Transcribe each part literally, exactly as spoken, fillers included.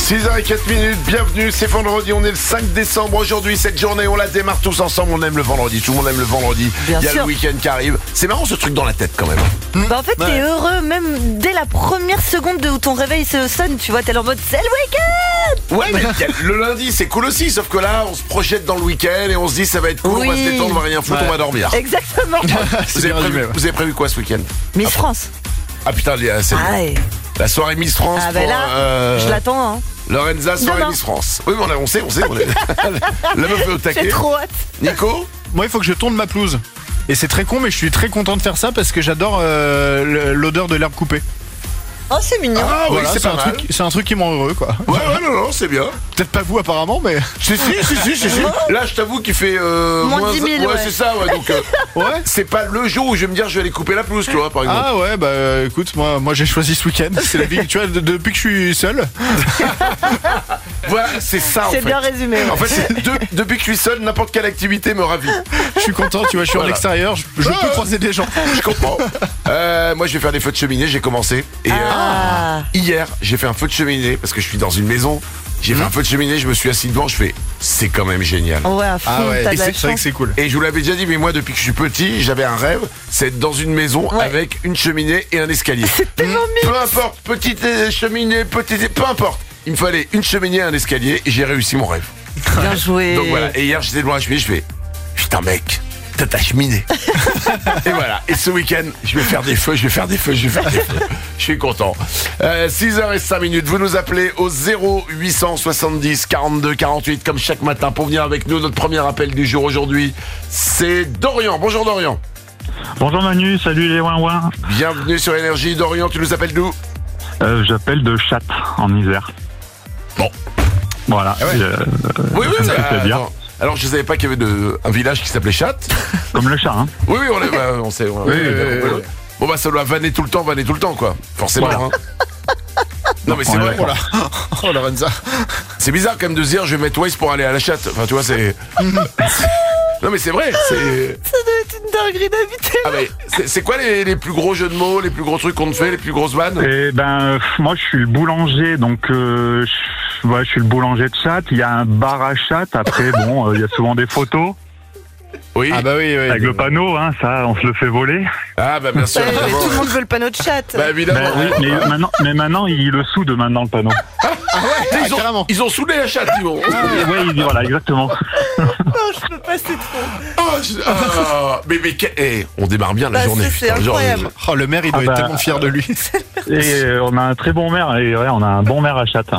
six heures zéro quatre minutes, bienvenue, c'est vendredi, on est le cinq décembre aujourd'hui, cette journée on la démarre tous ensemble, on aime le vendredi, tout le monde aime le vendredi, Bien il y a sûr. le week-end qui arrive, c'est marrant ce truc dans la tête quand même. Bah en fait, Ouais. t'es heureux même dès la première seconde de où ton réveil se sonne, tu vois, t'es en mode c'est le week-end. Ouais mais il y a- le lundi c'est cool aussi, sauf que là on se projette dans le week-end et on se dit ça va être cool, Oui. on va se détendre, on va rien foutre, Ouais. on va dormir. Exactement. Vous avez, bien prévu, résumé, ouais. vous avez prévu quoi ce week-end? Miss France. Ah putain, c'est Ah ouais. la soirée Miss France Ah bah pour là, euh, je l'attends, hein. Lorenza, soirée Demain. Miss France. Oui mais on, a, on sait, on sait, on est... la meuf est au J'ai taquet. trop hâte. Nico? Moi, il faut que je tourne ma pelouse. Et c'est très con, mais je suis très content de faire ça parce que j'adore euh, le- l'odeur de l'herbe coupée. Oh, c'est mignon. Ah oui, Voilà, c'est c'est pas un mal. truc, c'est un truc qui me rend heureux, quoi. Ouais, ouais, non, non, c'est bien. Peut-être pas vous apparemment, mais Si, si, si, si, si, si. Là, je t'avoue qu'il fait euh, Moins dix mille, ouais, ouais. c'est ça, ouais. Donc, euh, ouais. c'est pas le jour où je vais me dire je vais aller couper la pelouse, tu vois, par exemple. Ah ouais, bah euh, écoute, moi, moi j'ai choisi ce week-end. C'est la vie, tu vois, de- depuis que je suis seul. Voilà, c'est ça, en C'est fait. bien résumé. ouais. En fait, c'est de- depuis que je suis seul, n'importe quelle activité me ravit. Je suis content, tu vois, je suis Voilà. en extérieur, je, je Ah, peux croiser des gens. Je comprends. Euh, moi, je vais faire des feux de cheminée, j'ai commencé. Et euh, Ah. hier, j'ai fait un feu de cheminée parce que je suis dans une maison. J'ai fait un feu de cheminée, je me suis assis devant, je fais c'est quand même génial. Ouais, à fond, Ah ouais, t'as et de la c'est c'est vrai chance. que c'est cool. Et je vous l'avais déjà dit, mais moi, depuis que je suis petit, j'avais un rêve, c'est être dans une maison Ouais. avec une cheminée et un escalier. Tellement mignon. Peu importe, petite euh, cheminée, petite, peu importe. Il me fallait une cheminée et un escalier et j'ai réussi mon rêve. Bien joué. Donc voilà. Et hier, j'étais devant la cheminée, je fais putain, mec, t'as ta cheminée. Et voilà. Et ce week-end, je vais faire des feux, je vais faire des feux, je vais faire des feux. Je suis content. Euh, six heures zéro cinq minutes. Vous nous appelez au zéro huit cent soixante-dix quarante-deux quarante-huit comme chaque matin pour venir avec nous. Notre premier appel du jour aujourd'hui, c'est Dorian. Bonjour Dorian. Bonjour Manu, salut les ouin-ouin. Bienvenue sur Énergie. Dorian, tu nous appelles d'où? Euh, J'appelle de Chatte en Isère. Bon. Voilà. Ah ouais. Euh, Oui, oui, ça bah, fait plaisir. attends. Alors, je savais pas qu'il y avait de, un village qui s'appelait Chatte. Comme le chat, hein. Oui, oui, on, est, bah, on sait. on- Oui, oui, oui, oui, oui, oui. Bon, bah, ça doit vanner tout le temps, vanner tout le temps, quoi. Forcément. Voilà. Hein. Non, mais c'est Ouais, vrai. ouais. Oh là, oh Lorenza. C'est bizarre quand même de se dire je vais mettre Waze pour aller à la chatte. Enfin, tu vois, c'est. Non, mais c'est vrai. C'est. Ça doit être une dinguerie d'habiter. Ah, mais c'est c'est quoi les, les plus gros jeux de mots, les plus gros trucs qu'on te fait, les plus grosses vannes? Et ben, euh, moi je suis le boulanger, donc euh, je, ouais, je suis le boulanger de Chatte. Il y a un bar à Chatte. Après, bon, euh, il y a souvent des photos Oui. Ah bah oui, oui. avec le panneau, hein. Ça, on se le fait voler. Ah, bah, bien sûr. Ouais, mais évidemment. tout le monde veut le panneau de chat. Bah, évidemment. Ben, oui, mais maintenant, mais maintenant, il le soude maintenant le panneau. ils, ont, carrément. ils ont soudé la chatte, ils vont. Et ouais, il dit voilà, exactement. Oh, je peux pas, c'est trop. Oh, je- ah, mais, mais, que- eh, on démarre bien la Bah, journée. c'est- c'est putain, genre, incroyable. Oh, le maire, il doit Ah être bah. tellement fier de lui. Et euh, on a un très bon maire. Et ouais, on a un bon maire à Chatte.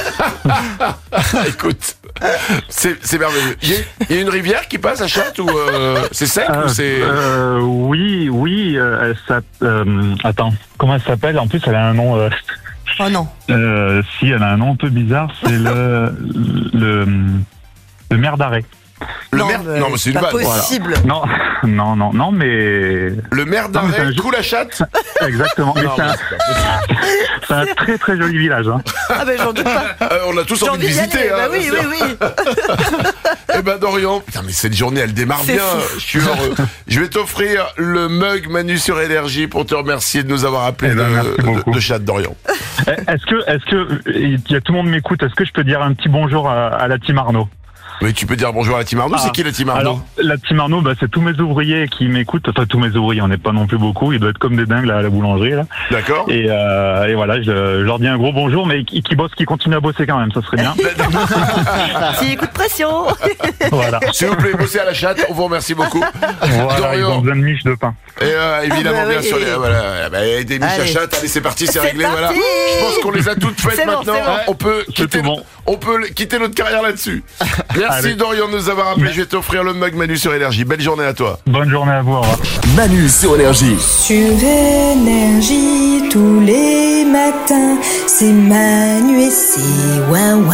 Écoute, c'est c'est merveilleux. Il y, a, il y a une rivière qui passe à Chatte ou euh, c'est sec Euh, ou c'est. euh, oui, oui. Euh, elle s'app- euh, attends, comment elle s'appelle? En plus, elle a un nom. Euh, Oh non. euh, si, elle a un nom un peu bizarre. C'est le le le maire d'arrêt. Le non, maire, mais non, mais c'est une pas vanne. possible. Non, non, non, non, mais Le maire Non, mais c'est d'arrêt un jeu- coule à Chatte. exactement. Mais Non, c'est mais un, c'est pas possible. c'est un très très joli village. Hein. Ah ben j'en doute pas. Euh, on a tous J'ai envie de envie d'y visiter. aller. Hein, Bah oui, bien oui, sûr. oui. Eh ben Dorian, putain mais cette journée elle démarre C'est bien, fou. je suis heureux. Je vais t'offrir le mug Manu sur Énergie pour te remercier de nous avoir appelé Eh ben, de, merci de, beaucoup. de Chatte Dorian. Est-ce que est-ce que il y a tout le monde m'écoute? Est-ce que je peux dire un petit bonjour à, à la team Arnaud? Mais tu peux dire bonjour à la team Arnaud, Ah, c'est qui la team Arnaud? Alors, la team Arnaud, bah, c'est tous mes ouvriers qui m'écoutent. Enfin, tous mes ouvriers, on n'est pas non plus beaucoup. Ils doivent être comme des dingues là, à la boulangerie. Là. D'accord. Et, euh, et voilà, je, je leur dis un gros bonjour, mais qui, qui bossent, qui continuent à bosser quand même, ça serait bien. Petit coup de pression. Voilà. S'il vous plaît, bossez à la Chatte, on vous remercie beaucoup. Voilà, ils Dorian. ont besoin de miches de pain. Et euh, évidemment, Ah bah bien oui. sûr, les, voilà, bah, des miches à Allez. Chatte, allez c'est parti, c'est C'est réglé, parti. voilà. Je pense qu'on les a toutes faites C'est bon, maintenant. c'est bon. On peut C'est quitter, tout bon. on peut quitter notre carrière là-dessus. Merci Allez. Dorian de nous avoir appelé. Merci. Je vais t'offrir le mug Manu sur Énergie. Belle journée à toi. Bonne journée à vous, au revoir. Manu sur Énergie. Sur Énergie tous les matins, c'est Manu et c'est Ouin-Ouin.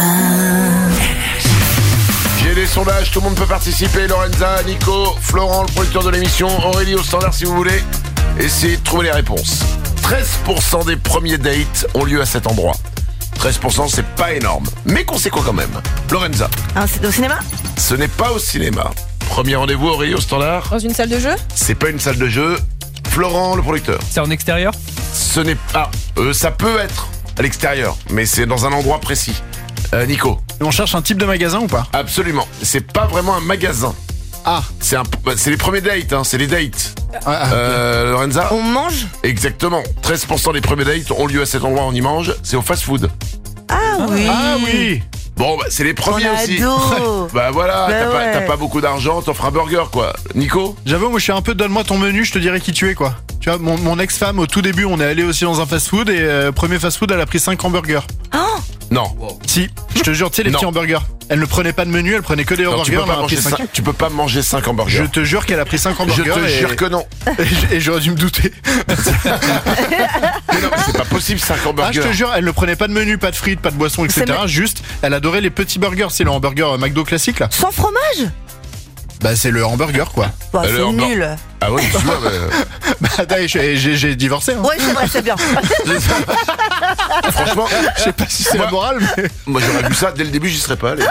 J'ai des sondages, tout le monde peut participer. Lorenza, Nico, Florent, le producteur de l'émission, Aurélie au standard si vous voulez. Essayez de trouver les réponses. treize pour cent des premiers dates ont lieu à cet endroit. treize pour cent c'est pas énorme, mais conséquent quand même. Lorenza, Ah, c'est au cinéma? ce n'est pas au cinéma. Premier rendez-vous Aurélie au standard. Dans une salle de jeu? C'est pas une salle de jeu. Florent, le producteur. C'est en extérieur? Ce n'est pas... euh, ça peut être à l'extérieur, mais c'est dans un endroit précis. Euh, Nico. On cherche un type de magasin ou pas? Absolument. C'est pas vraiment un magasin. Ah. C'est un, bah, c'est les premiers dates, hein, c'est les dates. Ah, ah, Euh, Lorenza. On mange? Exactement. treize pour cent des premiers dates ont lieu à cet endroit, on y mange. C'est au fast-food. Ah oui. Ah oui. Bon, bah, c'est les On premiers a aussi. ado. Bah voilà, Bah t'as, pas, ouais. t'as pas beaucoup d'argent, t'offres un burger, quoi. Nico. J'avoue, moi je suis un peu donne-moi ton menu, je te dirai qui tu es quoi. Tu vois, mon, mon ex-femme au tout début, on est allé aussi dans un fast-food et euh, premier fast-food, elle a pris cinq hamburgers. Oh, Non. Si, je te jure, tu sais les Non. petits hamburgers. Elle ne prenait pas de menu, elle prenait que des Non, tu hamburgers. peux Elle pas en a pris manger cinq. cinq, tu peux pas manger cinq hamburgers. Je te jure qu'elle a pris cinq Je hamburgers. te et... jure que non. et j'- et j'aurais dû me douter. Mais non, mais c'est pas possible, cinq Ah, je hamburgers. te jure, elle ne prenait pas de menu, pas de frites, pas de boissons, et cetera. C'est Juste, elle adorait les petits burgers. C'est le hamburger euh, McDo classique là. sans fromage? Bah c'est le hamburger quoi. Bah, Elle est c'est en bas. nul. Ah oui, tu vois, mais, Bah attends, j'ai, j'ai- j'ai divorcé. Hein. Ouais, c'est vrai, c'est bien. franchement, Je sais pas si c'est Moi- la morale, mais. moi j'aurais vu ça dès le début, j'y serais pas allé.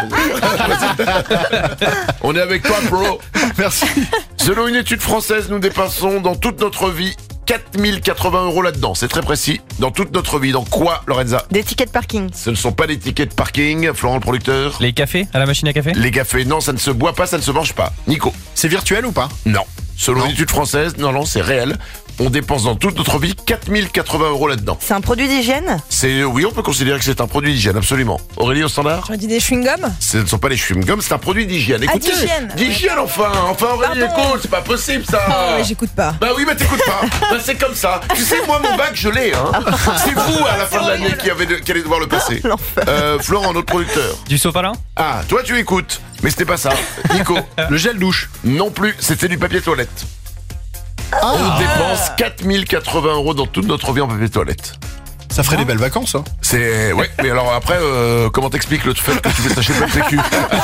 On est avec toi, bro. Merci. Selon une étude française, nous dépensons dans toute notre vie quatre mille quatre-vingts euros là-dedans. C'est très précis. Dans toute notre vie. Dans quoi, Lorenza? Des tickets de parking. Ce ne sont pas des tickets de parking, Florent le producteur. Les cafés à la machine à café? Les cafés, non, ça ne se boit pas, ça ne se mange pas. Nico? C'est virtuel ou pas? Non. Selon Non. une étude française, non, non, c'est réel. On dépense dans toute notre vie quatre mille quatre-vingts euros là-dedans. C'est un produit d'hygiène? C'est, oui, on peut considérer que c'est un produit d'hygiène, absolument. Aurélie au standard? J'aurais dit des chewing-gums. Ce ne sont pas les chewing-gums, c'est un produit d'hygiène. Ah, Écoutez, d'hygiène. d'hygiène, enfin, enfin Aurélie, Pardon. écoute, c'est pas possible ça. Ah ouais, j'écoute pas. Bah oui, bah t'écoutes pas. Bah c'est comme ça. Tu sais, moi mon bac je l'ai. Hein. C'est vous à la fin de l'année qui, avez de- qui allez devoir le passer. L'enfer. Euh, Florent, notre producteur. Du sopalin? Ah, toi tu écoutes, mais c'était pas ça. Nico, Le gel douche. non plus, c'était du papier toilette. On dépense quatre mille quatre-vingts euros dans toute notre vie en papier toilette. Ça ferait des belles vacances, hein. C'est... Ouais, mais alors après, euh, comment t'expliques le fait que tu fais tâcher le P Q?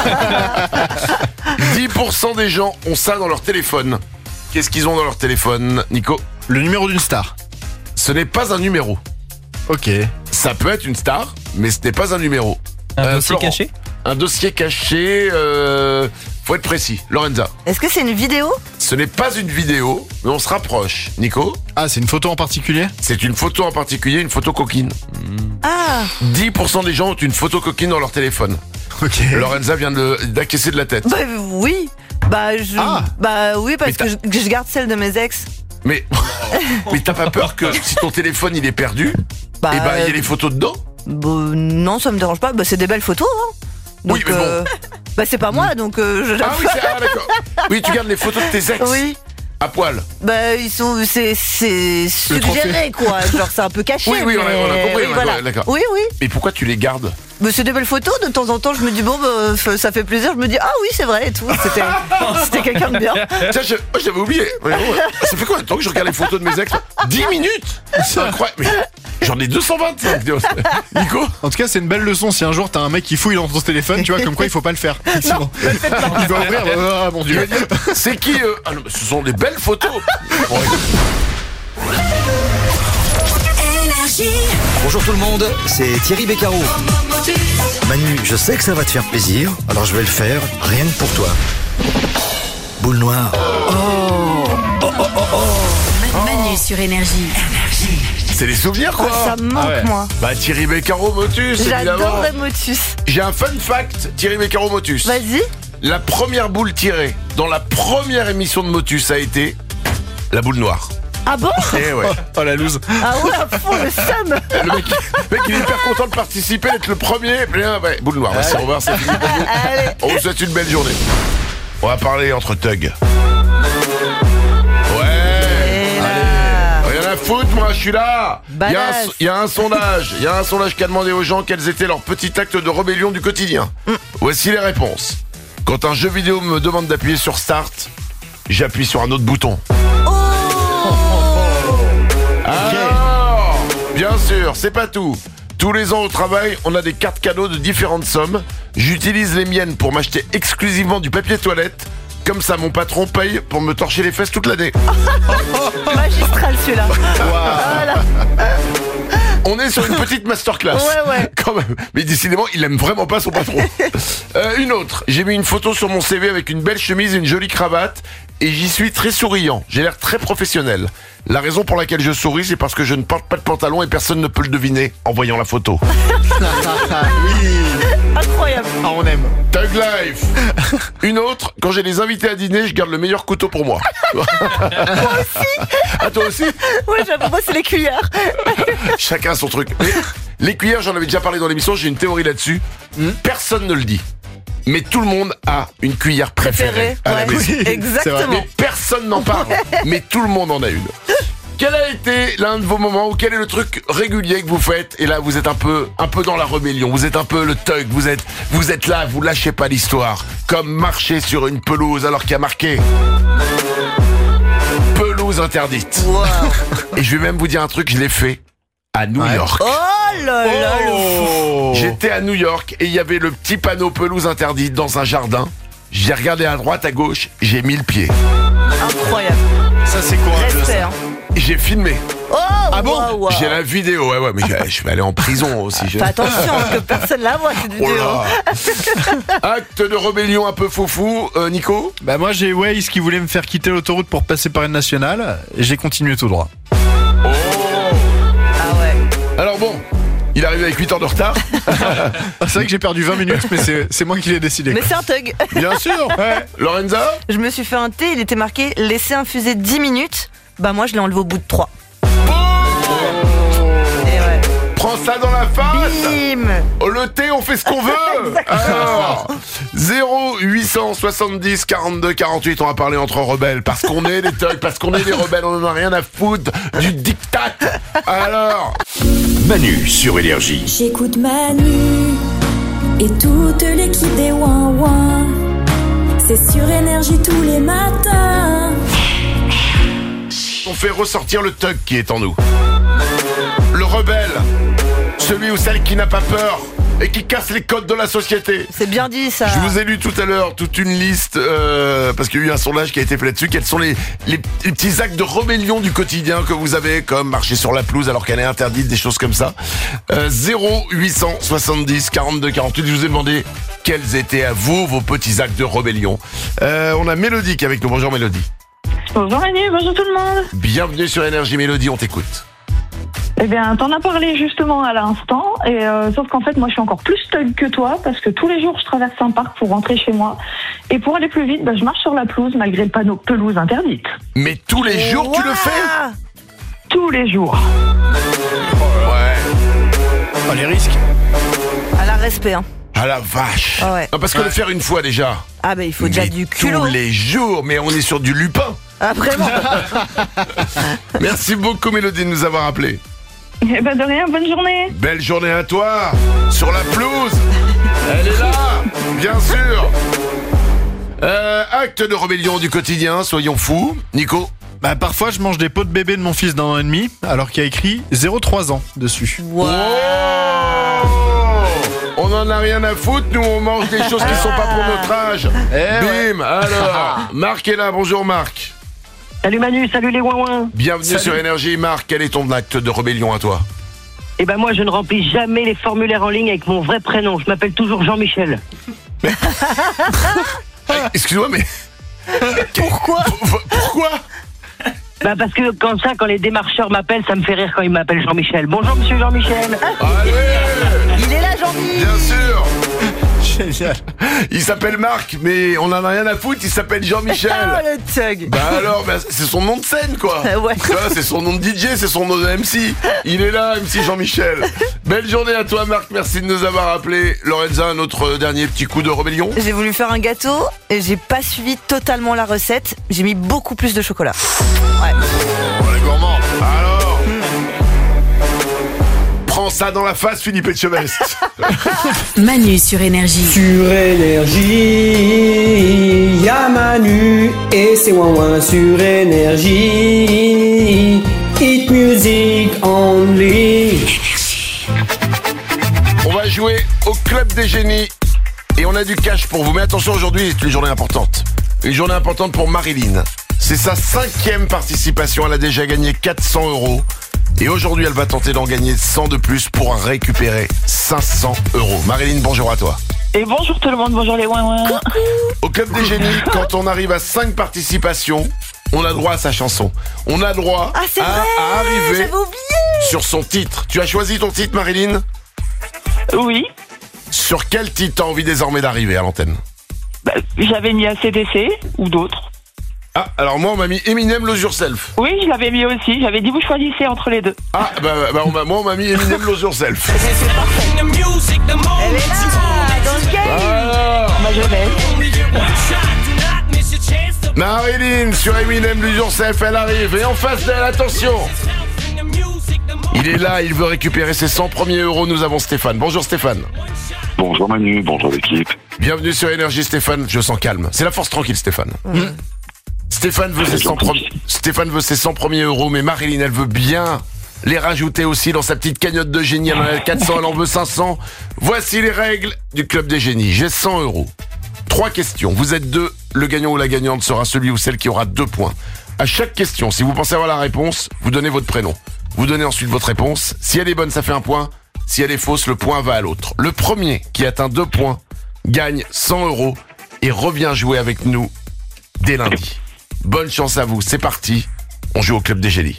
dix pour cent des gens ont ça dans leur téléphone. Qu'est-ce qu'ils ont dans leur téléphone, Nico? Le numéro d'une star. Ce n'est pas un numéro. Ok. Ça peut être une star, mais ce n'est pas un numéro. Un Euh, dossier Florent. caché? Un dossier caché, euh, faut être précis. Lorenza, Est-ce que c'est une vidéo? ce n'est pas une vidéo, mais on se rapproche. Nico, Ah, c'est une photo en particulier? c'est une photo en particulier, une photo coquine. Ah, dix pour cent des gens ont une photo coquine dans leur téléphone. Ok. Lorenza vient de- d'acquiescer de la tête. bah oui. Bah, je... Ah. bah oui, parce Mais t'as- que je, que je garde celle de mes ex. Mais, mais t'as pas peur que si ton téléphone il est perdu, Bah, et ben il y a les photos dedans? bah, non, ça me dérange pas. Bah, c'est des belles photos. Hein. Donc, Oui, mais bon. euh, bah, c'est pas moi, donc euh, je. Ah oui, c'est, ah, d'accord. Oui, tu gardes les photos de tes ex Oui. à poil. Bah, ils sont. C'est, c'est suggéré, quoi. Genre, c'est un peu caché. Oui, oui, on a- mais- on a compris, oui, on a- voilà. d'accord. Oui, oui. Mais pourquoi tu les gardes? Bah, c'est des belles photos. De temps en temps, je me dis, bon, bah, f- ça fait plaisir. Je me dis, ah oui, c'est vrai et tout. C'était, c'était quelqu'un de bien. Tiens, je- moi, j'avais oublié. Mais bon, ça fait combien de temps que je regarde les photos de mes ex? dix minutes. C'est incroyable. Mais j'en ai deux cent vingt-cinq. Nico? En tout cas, c'est une belle leçon. Si un jour t'as un mec qui fouille dans ton téléphone, tu vois, comme quoi il faut pas le faire. Sinon, il doit ouvrir. Ah mon Tu dieu. vas dire, c'est qui eux? Ah non, mais ce sont des belles photos. Bon, Bonjour tout le monde, c'est Thierry Beccaro. Manu, je sais que ça va te faire plaisir, alors je vais le faire rien que pour toi. Boule noire. Manu sur Énergie. c'est des souvenirs quoi. Ça me manque, Ah ouais. moi. Bah Thierry Beccaro Motus, évidemment. J'adorerais Motus. J'ai un fun fact, Thierry Beccaro Motus. Vas-y. La première boule tirée dans la première émission de Motus a été la boule noire. Ah bon? Eh ouais. Oh la loose. Ah ouais, à fond, le seum. Le mec, le mec, il est hyper content de participer, d'être le premier. Bien, ouais, boule noire. Bah, c'est au revoir, c'est fini pour vous. Allez. On vous souhaite une belle journée. On va parler entre thugs. Ouais. Et là. Rien à foutre, moi, je suis là. Il y, a un, Badass. il y a un sondage. Il y a un sondage qui a demandé aux gens quels étaient leurs petits actes de rébellion du quotidien. Voici les réponses. Quand un jeu vidéo me demande d'appuyer sur Start, j'appuie sur un autre bouton. Alors, bien sûr, c'est pas tout. Tous les ans au travail, on a des cartes cadeaux de différentes sommes. J'utilise les miennes pour m'acheter exclusivement du papier toilette. Comme ça, mon patron paye pour me torcher les fesses toute l'année. Magistral celui-là. Voilà. On est sur une petite masterclass. Ouais, ouais. Quand même. Mais décidément, il aime vraiment pas son patron. Euh, une autre. J'ai mis une photo sur mon C V avec une belle chemise et une jolie cravate. Et j'y suis très souriant. J'ai l'air très professionnel. La raison pour laquelle je souris, c'est parce que je ne porte pas de pantalon et personne ne peut le deviner en voyant la photo. Oui. Incroyable. Ah, on aime. Tug Life. Une autre. Quand j'ai des invités à dîner, je garde le meilleur couteau pour moi. Moi aussi. Ah, toi aussi? Ouais, j'avoue, moi, c'est les cuillères. Chacun son truc. Mais les cuillères, j'en avais déjà parlé dans l'émission, j'ai une théorie là-dessus. Personne ne le dit. Mais tout le monde a une cuillère préférée Préféré, à la ouais. maison. Oui, Exactement. Mais personne n'en parle. Mais tout le monde en a une. Quel a été l'un de vos moments ou quel est le truc régulier que vous faites et là vous êtes un peu un peu dans la rébellion, vous êtes un peu le thug, vous êtes vous êtes là, vous lâchez pas l'histoire, comme marcher sur une pelouse alors qu'il y a marqué pelouse interdite. Wow. Et je vais même vous dire un truc, je l'ai fait à New Ouais. York. Oh là là, le fou. J'étais à New York et il y avait le petit panneau pelouse interdite dans un jardin. J'ai regardé à droite, à gauche, j'ai mis le pied. Incroyable. Ça, c'est courageux. Respect, Ça. hein. J'ai filmé. Oh, Ah bon wow, wow. J'ai la vidéo, ouais, ouais, mais je- je vais aller en prison aussi. je- Fais attention que personne la voit cette Oh vidéo. là. Acte de rébellion un peu foufou, euh, Nico. Bah moi j'ai Waze qui voulait me faire quitter l'autoroute pour passer par une nationale. Et j'ai continué tout droit. Ah ouais. Alors bon, il arrive avec huit heures de retard. C'est vrai que j'ai perdu vingt minutes, mais c'est c'est moi qui l'ai décidé. Mais quoi. c'est un thug. Bien sûr. Ouais. Lorenza. Je me suis fait un thé, il était marqué laisser infuser dix minutes. Bah moi je l'ai enlevé au bout de trois. Et ouais. Prends ça dans la face. Bim. Oh, le thé, on fait ce qu'on veut. Alors, zéro huit cent soixante-dix quarante-deux quarante-huit, on va parler entre rebelles. Parce qu'on est des thugs, parce qu'on est des rebelles, on en a rien à foutre du diktat. Alors, Manu sur Énergie. J'écoute Manu et toute l'équipe des Ouin Ouin. C'est sur Énergie tous les matins. on fait ressortir le thug qui est en nous. Le rebelle. Celui ou celle qui n'a pas peur et qui casse les codes de la société. C'est bien dit ça. Je vous ai lu tout à l'heure toute une liste, euh, parce qu'il y a eu un sondage qui a été fait là-dessus. Quels sont les, les, les petits actes de rébellion du quotidien que vous avez, comme marcher sur la pelouse alors qu'elle est interdite, des choses comme ça. euh, zéro huit cent soixante-dix quarante-deux quarante-huit, je vous ai demandé quels étaient à vous vos petits actes de rébellion. Euh, on a Mélodie qui est avec nous. Bonjour Mélodie. Bonjour Manu, bonjour tout le monde. Bienvenue sur Énergie. Mélodie, on t'écoute. Eh bien, t'en as parlé justement à l'instant, et euh, sauf qu'en fait, moi, je suis encore plus thug que toi, parce que tous les jours, je traverse un parc pour rentrer chez moi, et pour aller plus vite, bah, je marche sur la pelouse malgré le panneau pelouse interdite. Mais tous les jours tu le fais? Tous les jours. Ouais. Oh, les risques. À la respect, hein. Ah la vache. Ah ouais. Non, parce que le faire une fois déjà. Ah bah il faut déjà Mais du culot. tous les jours, mais on est sur du lupin. Ah vraiment. Merci beaucoup Mélodie de nous avoir appelé. Eh ben de rien, bonne journée. Belle journée à toi. Sur la pelouse. Elle est là, bien sûr. Euh, acte de rébellion du quotidien, soyons fous. Nico. Bah parfois je mange des pots de bébé de mon fils d'un an et demi, alors qu'il y a écrit zéro trois ans dessus. Wow. Oh, on en a rien à foutre, nous on mange des choses qui sont pas pour notre âge. Eh Bim, alors, Marc est là, bonjour Marc. Salut Manu, salut les ouin-ouin. Bienvenue Salut. sur Énergie. Marc, quel est ton acte de rébellion à toi? Eh ben moi je ne remplis jamais les formulaires en ligne avec mon vrai prénom, je m'appelle toujours Jean-Michel. Excuse-moi, mais... Pourquoi? Pourquoi? Bah parce que comme ça, quand les démarcheurs m'appellent, ça me fait rire quand ils m'appellent Jean-Michel. Bonjour monsieur Jean-Michel. Allez, Il est là Jean-Mi. bien sûr. Génial. Il s'appelle Marc, mais on en a rien à foutre, il s'appelle Jean-Michel. Ah le thug. Bah alors, bah, c'est son nom de scène, quoi. Ouais. Tu vois, c'est son nom de D J, c'est son nom de M C. Il est là, M C Jean-Michel. Belle journée à toi, Marc. Merci de nous avoir appelé. Lorenza, un autre dernier petit coup de rébellion. J'ai voulu faire un gâteau et j'ai pas suivi totalement la recette. J'ai mis beaucoup plus de chocolat. Ouais. Oh, les gourmands. Alors prends ça dans la face, Philippe Etchebest. Manu sur Énergie. Sur Énergie, y'a Manu et c'est ouin ouin sur Énergie. Hit music only. On va jouer au Club des Génies et on a du cash pour vous. Mais attention, aujourd'hui, c'est une journée importante. Une journée importante pour Marilyn. C'est sa cinquième participation. Elle a déjà gagné quatre cents euros. Et aujourd'hui, elle va tenter d'en gagner cent de plus pour récupérer cinq cents euros. Marilyn, bonjour à toi. Et bonjour tout le monde, bonjour les ouin ouin. Au Club des Génies, quand on arrive à cinq participations, on a droit à sa chanson. On a droit Ah, c'est à, vrai, à arriver j'avais oublié. sur son titre. Tu as choisi ton titre, Marilyn ? Oui, Sur quel titre t'as envie désormais d'arriver à l'antenne ? bah, j'avais mis A C D C ou d'autres. Ah, alors moi on m'a mis Eminem Lose Yourself. Oui, je l'avais mis aussi, j'avais dit vous choisissez entre les deux. Ah, bah, bah on m'a- moi on m'a mis Eminem Lose Yourself. Elle est là, dans le game. Voilà. Ma jeunesse. Marilyn sur Eminem Lose Yourself, elle arrive. Et en face d'elle, attention, il est là, il veut récupérer ses cent premiers euros. Nous avons Stéphane. Bonjour Stéphane. Bonjour Manu, bonjour l'équipe. Bienvenue sur Énergie Stéphane, je sens calme. C'est la force tranquille Stéphane. Mmh. Stéphane veut ses cent premi- Stéphane veut ses cent premiers euros, mais Marilyn, elle veut bien les rajouter aussi dans sa petite cagnotte de génie. Elle en a quatre cents, elle en veut cinq cents. Voici les règles du Club des Génies. J'ai cent euros. Trois questions. Vous êtes deux. Le gagnant ou la gagnante sera celui ou celle qui aura deux points. À chaque question, si vous pensez avoir la réponse, vous donnez votre prénom. Vous donnez ensuite votre réponse. Si elle est bonne, ça fait un point. Si elle est fausse, le point va à l'autre. Le premier qui atteint deux points gagne cent euros et revient jouer avec nous dès lundi. Bonne chance à vous, c'est parti. On joue au Club des Génies.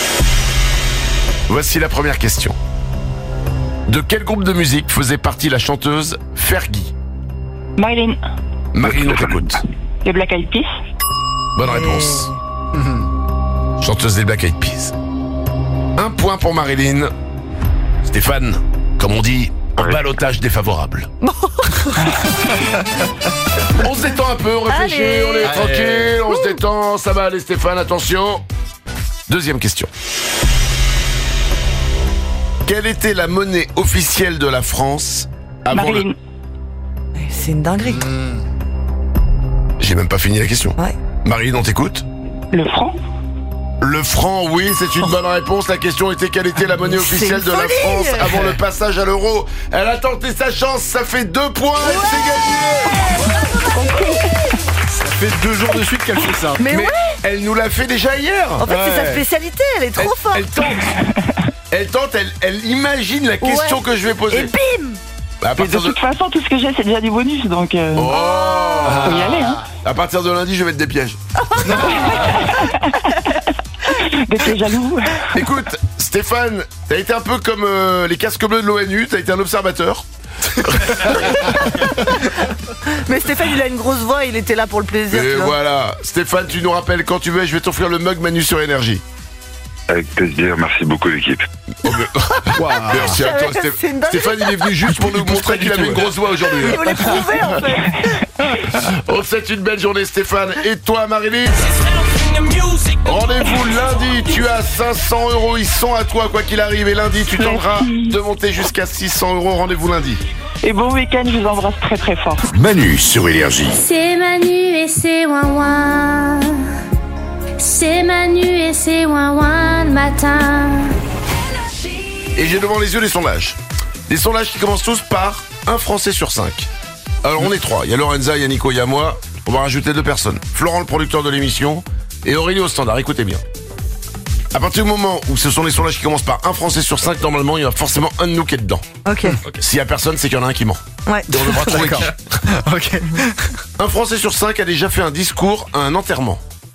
Voici la première question. De quel groupe de musique faisait partie la chanteuse Fergie ? Marilyn, Marilyn, on t'écoute. les Black Eyed Peas. Bonne réponse. Chanteuse des Black Eyed Peas. Un point pour Marilyn. Stéphane, comme on dit, un ballottage défavorable. On se détend un peu, on réfléchit, Allez. on est Allez. tranquille, on se détend, ça va aller Stéphane, attention. Deuxième question. Quelle était la monnaie officielle de la France avant Marilyn, le... C'est une dinguerie. J'ai même pas fini la question. Ouais. Marilyn, on t'écoute ? le franc. Le franc, oui, c'est une bonne réponse. La question était quelle était la monnaie C'est officielle une de la folie. France avant le passage à l'euro. Elle a tenté sa chance, ça fait deux points, elle s'est gagnée. Ça fait deux jours de suite qu'elle fait ça. Mais, Mais ouais. elle nous l'a fait déjà hier. En fait, c'est sa Ouais. spécialité, elle est Elle, trop forte. elle tente. Elle tente, elle, elle imagine la question Ouais. que je vais poser. Et bim. Bah, à Et de partir de... toute façon, tout ce que j'ai, c'est déjà du bonus, donc euh, Oh. faut y aller, hein. À partir de lundi, je vais mettre des pièges. D'être jaloux. Écoute, Stéphane, t'as été un peu comme euh, les casques bleus de l'ONU, t'as été un observateur. Mais Stéphane, il a une grosse voix, il était là pour le plaisir. Et tu vois. voilà. Stéphane, tu nous rappelles quand tu veux, je vais t'offrir le mug Manu sur Énergie. Avec plaisir, merci beaucoup l'équipe. Oh, mais- Merci à toi, Sté- C'est une dinguerie. Stéphane, il est venu juste pour nous montrer qu'il avait une grosse voix aujourd'hui. Il voulait prouver en fait. On te souhaite une belle journée, Stéphane. Et toi, Marilyn ? Rendez-vous lundi, tu as cinq cents euros, ils sont à toi quoi qu'il arrive. Et lundi, tu tenteras de monter jusqu'à six cents euros. Rendez-vous lundi. Et bon week-end, je vous embrasse très très fort. Manu sur Énergie. C'est Manu et c'est ouin ouin. C'est Manu et c'est ouin ouin le matin. Et j'ai devant les yeux les sondages. Des sondages qui commencent tous par un Français sur cinq. Alors on est trois, il y a Lorenza, il y a Nico, il y a moi. On va rajouter deux personnes. Florent, le producteur de l'émission, et Aurélie au standard. Écoutez bien. À partir du moment où ce sont les sondages qui commencent par un Français sur cinq, normalement, il y a forcément un de nous qui est dedans. Ok. S'il y a personne, c'est qu'il y en a un qui ment. Ouais. Et on devra trouver qui. Ok. Un Français sur cinq a déjà fait un discours à un enterrement.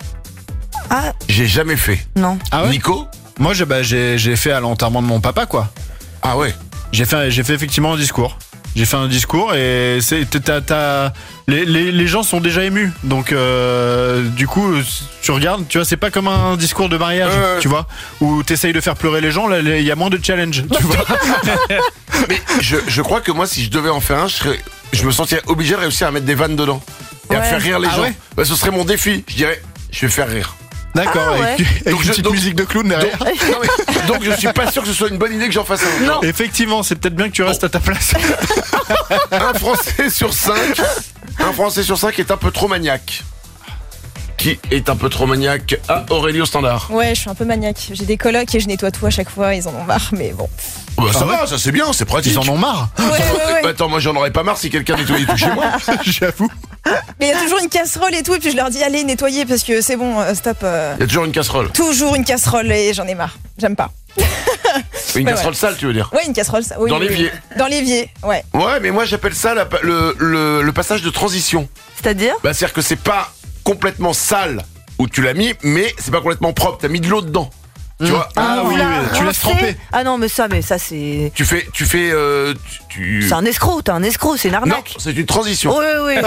Ah J'ai jamais fait. non. Ah ouais. Nico ? Moi, j'ai bah, j'ai j'ai fait à l'enterrement de mon papa, quoi. Ah ouais. J'ai fait, j'ai fait effectivement un discours. J'ai fait un discours et c'est, t'as, t'as- les, les, les gens sont déjà émus. Donc, euh, du coup, tu regardes, tu vois, c'est pas comme un discours de mariage, Euh. tu vois, où t'essayes de faire pleurer les gens, là, il y a moins de challenge, tu vois. Mais je, je crois que moi, si je devais en faire un, je, serais, je me sentirais obligé de réussir à mettre des vannes dedans. Et à Ouais. faire rire les Ah gens. ouais Bah, ce serait mon défi. Je dirais, je vais faire rire. D'accord, Ah ouais. avec, avec Donc une je- petite donc- musique de clown derrière. Donc, non, mais- donc je suis pas sûr que ce soit une bonne idée que j'en fasse un. Non. Effectivement, c'est peut-être bien que tu restes à ta place. Un Français sur cinq, un Français sur cinq est un peu trop maniaque. Qui est un peu trop maniaque? Ah, Aurélie au standard. Ouais, je suis un peu maniaque. J'ai des colocs et je nettoie tout à chaque fois, ils en ont marre, mais bon. Oh bah, ça Ah va, ça c'est bien, c'est pratique. Ils en ont marre. Ouais, ouais, ouais. Bah, attends, moi j'en aurais pas marre si quelqu'un nettoyait tout chez moi. J'avoue. Mais il y a toujours une casserole et tout, et puis je leur dis allez nettoyer parce que c'est bon, euh, stop. euh. Il y a toujours une casserole. Toujours une casserole et j'en ai marre. J'aime pas. Une Ouais, casserole ouais. sale, tu veux dire? Ouais, une casserole. ça- Oui, Dans oui, l'évier. oui. Dans l'évier, ouais. Ouais, mais moi j'appelle ça la- le, le, le passage de transition. C'est-à-dire? Bah, c'est-à-dire que c'est pas complètement sale où tu l'as mis, mais c'est pas complètement propre. T'as mis de l'eau dedans. Tu vois? Ah oui, Oula, oui, tu laisses rincé. tremper. Ah non, mais ça, mais ça c'est. Tu fais, tu fais, euh, tu. tu- C'est un escroc, t'es un escroc, c'est une Non, arnaque. c'est une transition. Oui, oui.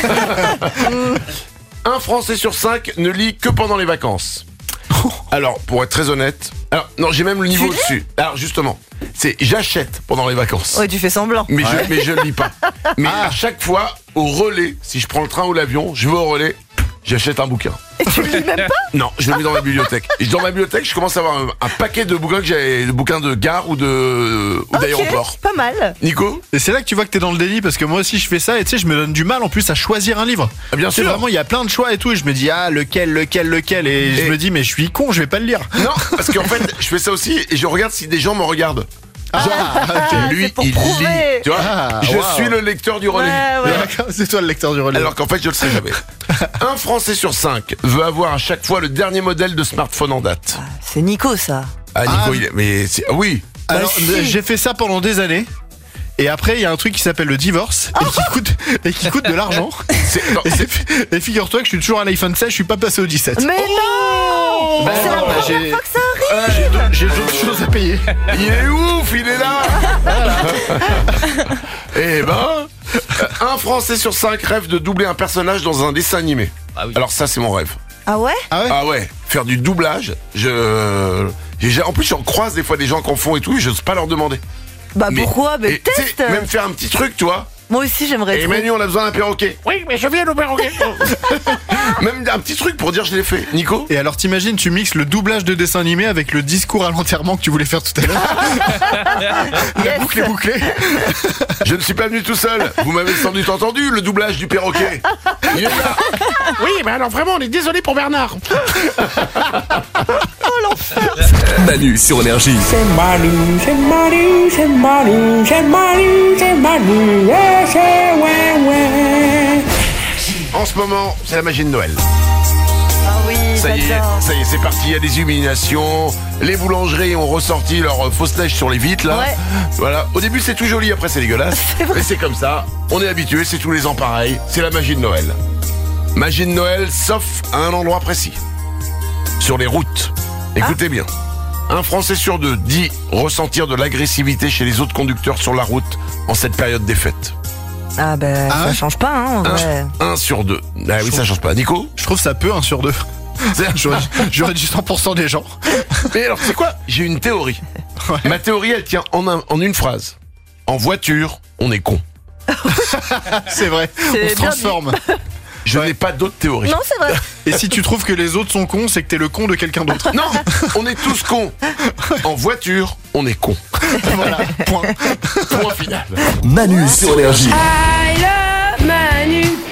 Un Français sur cinq ne lit que pendant les vacances. Alors, pour être très honnête, alors non, j'ai même le niveau Tu lis au-dessus. Alors justement, c'est j'achète pendant les vacances. Ouais, tu fais semblant. Mais je, mais je ne lis pas. Mais à chaque fois, au relais, si je prends le train ou l'avion, je vais au relais, j'achète un bouquin. Et tu le lis même pas? Non, je le mets dans ma bibliothèque. Et dans ma bibliothèque, je commence à avoir un, un paquet de bouquins que j'ai, de bouquins de gare ou de ou Ok, d'aéroport. pas mal. Nico? Et c'est là que tu vois que t'es dans le délit parce que moi aussi je fais ça et tu sais je me donne du mal en plus à choisir un livre. Ah, bien Tu sais, sûr. vraiment il y a plein de choix et tout et je me dis ah lequel lequel lequel et, Et- je me dis mais je suis con je vais pas le lire. Non, parce qu'en fait, je fais ça aussi et je regarde si des gens me regardent. Genre, Ah, lui, c'est pour il prouver. lit. Tu vois, Ah, je wow. suis le lecteur du relais. Ouais, ouais. D'accord, c'est toi le lecteur du relais. Alors qu'en fait, je le sais jamais. Un Français sur cinq veut avoir à chaque fois le dernier modèle de smartphone en date. C'est Nico, ça. Ah, Nico, Ah. il est- mais c'est, ah oui. Alors Bah, si. j'ai fait ça pendant des années. Et après il y a un truc qui s'appelle le divorce et qui coûte et qui coûte de l'argent. C'est, non, Et, c'est- et figure-toi que je suis toujours à l'iPhone seize, je suis pas passé au dix-sept. Mais non Bah C'est la non, bah, première j'ai- fois que ça arrive. J'ai d'autres choses à payer. il est ouf, il est là. Eh ben, un Français sur cinq rêve de doubler un personnage dans un dessin animé. Alors ça, c'est mon rêve. Ah ouais? Ah ouais. Ah ouais, faire du doublage. Je, j'ai- en plus, j'en croise des fois des gens qui en font et tout. Et j'ose pas leur demander. Bah Mais- pourquoi? Mais et, tu sais, teste. même faire un petit truc, tu vois. Moi aussi j'aimerais Et trop. Manu, on a besoin d'un perroquet. Oui, mais je viens le perroquet. Même un petit truc pour dire je l'ai fait. Nico? Et alors t'imagines, tu mixes le doublage de dessin animé avec le discours à l'enterrement que tu voulais faire tout à l'heure. La Yes. boucle est bouclée. Je ne suis pas venu tout seul. Vous m'avez sans doute entendu le doublage du perroquet. Il est là. Oui, mais alors vraiment, on est désolé pour Bernard. Manu sur Énergie. C'est Manu, c'est Manu, c'est Manu, c'est Manu, c'est Manu, eh, c'est ouais, ouais. En ce moment, c'est la magie de Noël. Ah oui, Ça y est, j'adore. ça y est, c'est parti. Il y a des illuminations. Les boulangeries ont ressorti leur euh, fausse neige sur les vitres là. Ouais. Voilà. Au début, c'est tout joli. Après, c'est dégueulasse. C'est vrai. Mais c'est comme ça. On est habitué. C'est tous les ans pareil. C'est la magie de Noël. Magie de Noël, sauf à un endroit précis. Sur les routes. Écoutez bien. Un Français sur deux dit ressentir de l'agressivité chez les autres conducteurs sur la route en cette période des fêtes. Ah bah Ah ça ouais change pas, hein, en vrai. Un, un sur deux. Ah oui, ça change pas. Nico? Je trouve ça peu un sur deux. C'est- J'aurais j'aurais dit cent pour cent des gens. Mais alors, c'est quoi? J'ai une théorie. Ouais. Ma théorie, elle tient en, un- en une phrase. En voiture, on est con. C'est vrai. C'est On se bien transforme. Je n'ai pas d'autre théorie. Non, c'est vrai. Et si tu trouves que les autres sont cons, c'est que t'es le con de quelqu'un d'autre. Non, on est tous cons. En voiture, on est con. Voilà. Point. Point final. Manu sur Énergie. I love Manu.